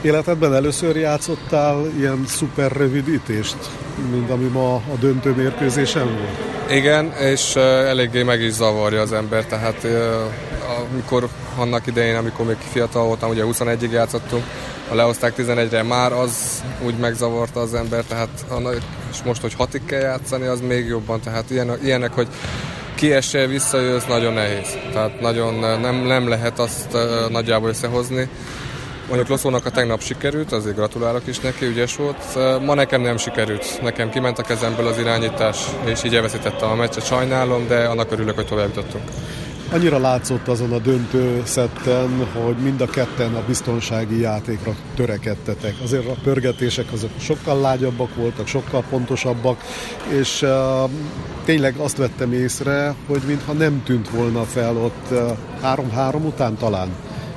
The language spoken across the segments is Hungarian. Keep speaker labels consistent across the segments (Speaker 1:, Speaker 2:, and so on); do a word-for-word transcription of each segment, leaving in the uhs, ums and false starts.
Speaker 1: Életedben először játszottál ilyen szuper rövidítést, mint ami ma a döntő mérkőzésen volt?
Speaker 2: Igen, és eléggé meg is zavarja az ember, tehát amikor annak idején, amikor még fiatal voltam, ugye huszonegyig játszottunk, ha lehozták tizenegyre, már az úgy megzavarta az ember, tehát és most, hogy hatig kell játszani, az még jobban, tehát ilyen, ilyenek, hogy kiesel, visszajössz, nagyon nehéz. Tehát nagyon nem, nem lehet azt uh, nagyjából összehozni. Mondjuk Loszónak a tegnap sikerült, azért gratulálok is neki, ügyes volt. Uh, ma nekem nem sikerült. Nekem kiment a kezemből az irányítás, és így elveszítettem a meccset, sajnálom, de annak örülök, hogy tovább jutottunk.
Speaker 1: Annyira látszott azon a döntő szetten, hogy mind a ketten a biztonsági játékra törekedtetek. Azért a pörgetések azok sokkal lágyabbak voltak, sokkal pontosabbak, és uh, tényleg azt vettem észre, hogy mintha nem tűnt volna fel ott három-három uh, után talán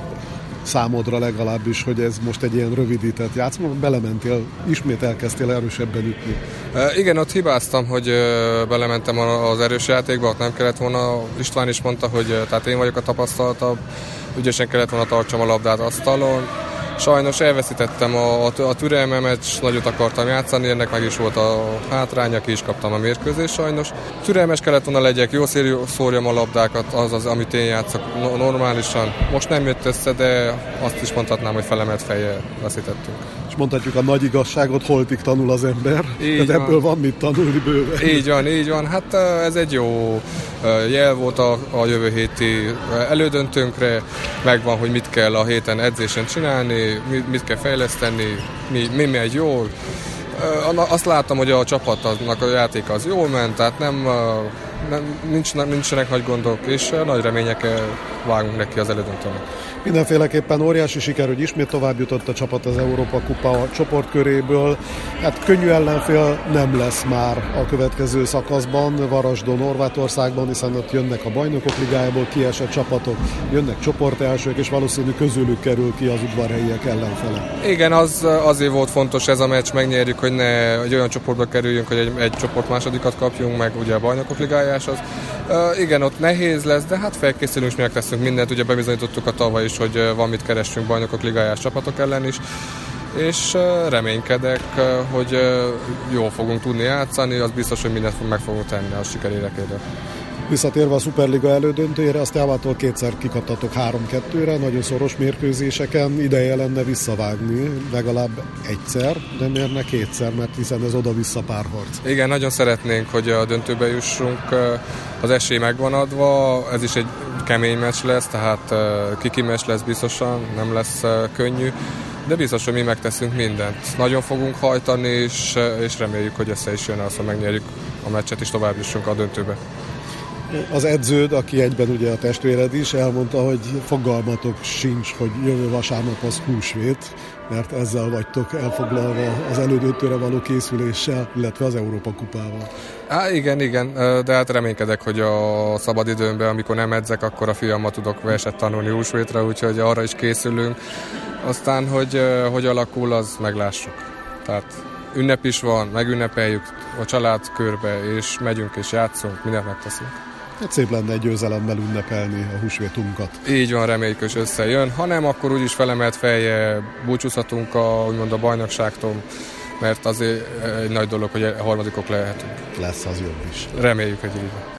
Speaker 1: számodra legalábbis, hogy ez most egy ilyen rövidített játszma, belementél, ismét elkezdtél erősebben ütni.
Speaker 2: E, igen, ott hibáztam, hogy e, belementem az erős játékba, ott nem kellett volna. István is mondta, hogy e, tehát én vagyok a tapasztaltabb, ügyesen kellett volna tartsam a labdát asztalon. Sajnos elveszítettem a, a, a türelmemet, nagyot akartam játszani, ennek meg is volt a hátránya, ki is kaptam a mérkőzést sajnos. Türelmes kellett volna legyek, jó szórjam a labdákat, az az, amit én játszok normálisan. Most nem jött össze, de azt is mondhatnám, hogy felemelt fejjel veszítettünk.
Speaker 1: És mondhatjuk a nagy igazságot, holtig tanul az ember,
Speaker 2: így
Speaker 1: tehát ebből van mit tanulni bőven.
Speaker 2: Így van, így van. Hát ez egy jó jel volt a, a jövő héti elődöntőnkre, megvan, hogy mit kell a héten edzésen csinálni, mit kell fejleszteni, mi, mi megy jól. Azt láttam, hogy a csapatnak a játéka az jól ment, tehát nem, nem, nincs, nincsenek nagy gondok, és nagy reményekkel vágunk neki az elődöntőnek.
Speaker 1: Mindenféleképpen óriási siker, hogy ismét tovább jutott a csapat az Európa Kupa csoportköréből. Hát könnyű ellenfél nem lesz már a következő szakaszban, Varasdon, Horvátországban, hiszen ott jönnek a Bajnokok Ligájából kiesett csapatok, jönnek csoportelsők, és valószínű közülük kerül ki az udvarhelyiek ellenfele.
Speaker 2: Igen, az, azért volt fontos ez a meccs, megnyerjük, hogy ne egy olyan csoportba kerüljünk, hogy egy, egy csoport másodikat kapjunk, meg ugye a Bajnokok Ligájás az. Uh, igen, ott nehéz lesz, de hát felkészülünk, és megteszünk mindent, ugye bebizonyítottuk a tavaly is, hogy van mit keressünk Bajnokok Ligájás csapatok ellen is, és reménykedek, hogy jól fogunk tudni játszani, az biztos, hogy mindent meg fogunk tenni a siker érdekében.
Speaker 1: Visszatérve a Szuperliga elődöntőjére, azt Jávától kétszer kikaptatok három-kettőre, nagyon szoros mérkőzéseken, ideje lenne visszavágni legalább egyszer, de miért ne kétszer, mert hiszen ez oda-vissza párharc.
Speaker 2: Igen, nagyon szeretnénk, hogy a döntőbe jussunk, az esély megvan adva, ez is egy kemény meccs lesz, tehát kiki meccs lesz biztosan, nem lesz könnyű, de biztos, hogy mi megteszünk mindent. Nagyon fogunk hajtani, és, és reméljük, hogy össze is jön az, hogy megnyerjük a meccset, és tovább jussunk a döntőbe.
Speaker 1: Az edződ, aki egyben ugye a testvéred is, elmondta, hogy fogalmatok sincs, hogy jövő vasárnap az húsvét, mert ezzel vagytok elfoglalva az elődöntőre való készüléssel, illetve az Európa kupával.
Speaker 2: Á, igen, igen, de hát reménykedek, hogy a szabadidőmben, amikor nem edzek, akkor a fiammal tudok verset tanulni húsvétre, úgyhogy arra is készülünk. Aztán, hogy hogy alakul, az meglássuk. Tehát ünnep is van, megünnepeljük a család körbe, és megyünk és játszunk, mindent megteszünk.
Speaker 1: Hát szép lenne egy győzelemmel ünnepelni a húsvétunkat.
Speaker 2: Így van, reméljük, hogy összejön. Ha nem, akkor úgyis felemelt fejjel búcsúzhatunk a, úgymond a bajnokságtól, mert azért egy nagy dolog, hogy a harmadikok lehetünk.
Speaker 1: Lesz az jobb is.
Speaker 2: Reméljük, hogy így van.